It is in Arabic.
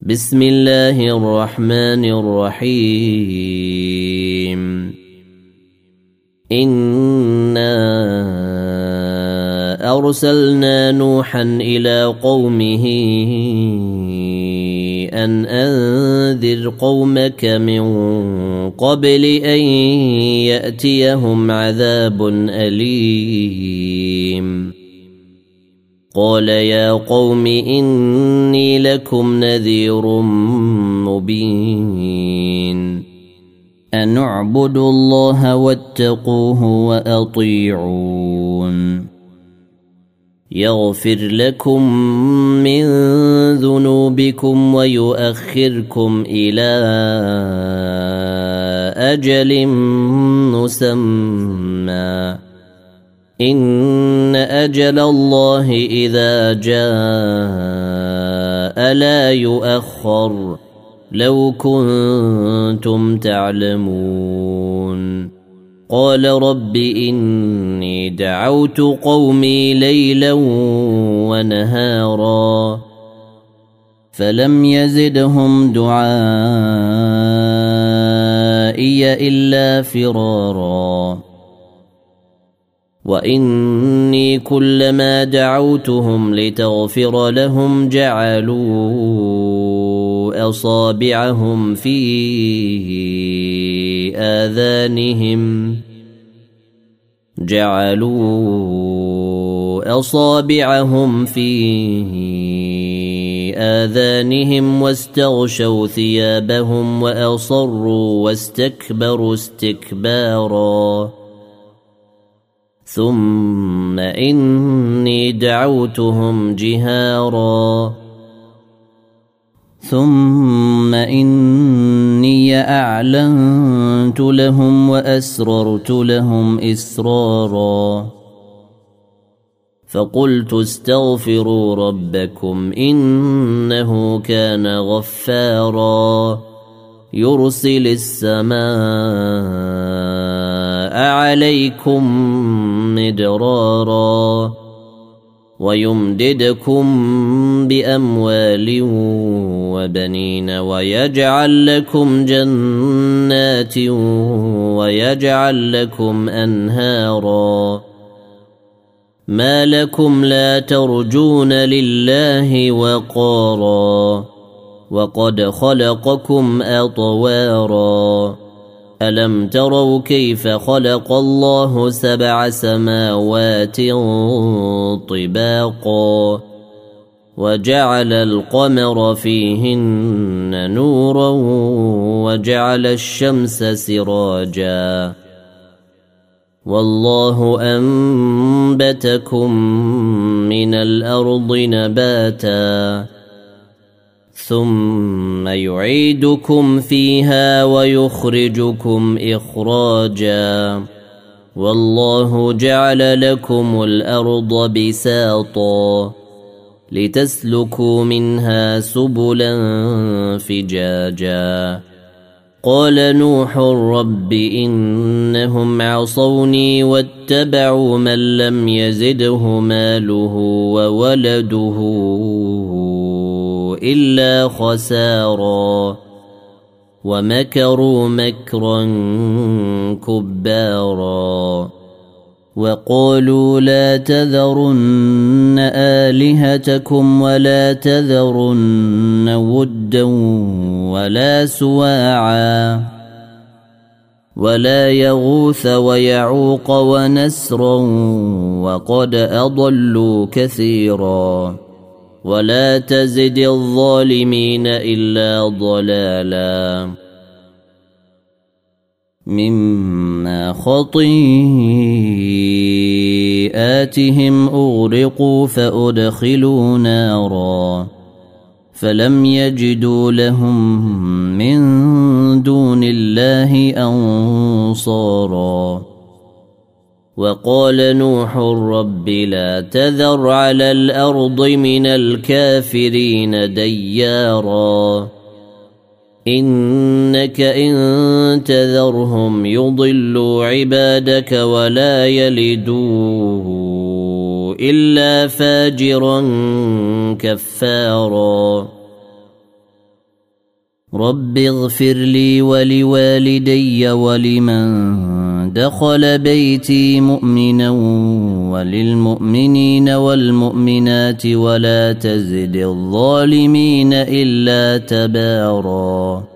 بسم الله الرحمن الرحيم. إنا أرسلنا نوحا إلى قومه أن أنذر قومك من قبل أن يأتيهم عذاب أليم. قال يا قوم إني لكم نذير مبين أن اعبدوا الله واتقوه وأطيعون يغفر لكم من ذنوبكم ويؤخركم إلى أجل مسمى إن أجل الله إذا جاء لا يؤخر لو كنتم تعلمون. قال رب إني دعوت قومي ليلا ونهارا فلم يزدهم دعائي إلا فرارا وإني كلما دعوتهم لتغفر لهم جعلوا أصابعهم في آذانهم واستغشوا ثيابهم وأصروا واستكبروا استكبارا ثم إني دعوتهم جهارا ثم إني أعلنت لهم وأسررت لهم إسرارا فقلت استغفروا ربكم إنه كان غفارا يرسل السماء عليكم مدرارا ويمددكم بأموال وبنين ويجعل لكم جنات ويجعل لكم أنهارا ما لكم لا ترجون لله وقارا وقد خلقكم أطوارا ألم تروا كيف خلق الله 7 سماوات طباقا وجعل القمر فيهن نورا وجعل الشمس سراجا والله أنبتكم من الأرض نباتا ثم يعيدكم فيها ويخرجكم إخراجا والله جعل لكم الأرض بساطا لتسلكوا منها سبلا فجاجا قال نوح رب إنهم عصوني واتبعوا من لم يزده ماله وولده إلا خسارا ومكروا مكرا كبارا وقالوا لا تذرن آلهتكم ولا تذرن ودا ولا سواعا ولا يغوث ويعوق ونسرا وقد أضلوا كثيرا ولا تزد الظالمين إلا ضلالا مما خطيئاتهم أغرقوا فأدخلوا نارا فلم يجدوا لهم من دون الله أنصارا وقال نوح رب لا تذر على الأرض من الكافرين ديارا إنك إن تذرهم يضلوا عبادك ولا يلدوا إلا فاجرا كفارا رب اغفر لي ولوالدي ولمن دخل بيتي مؤمنا وللمؤمنين والمؤمنات ولا تزد الظالمين إلا تباراً.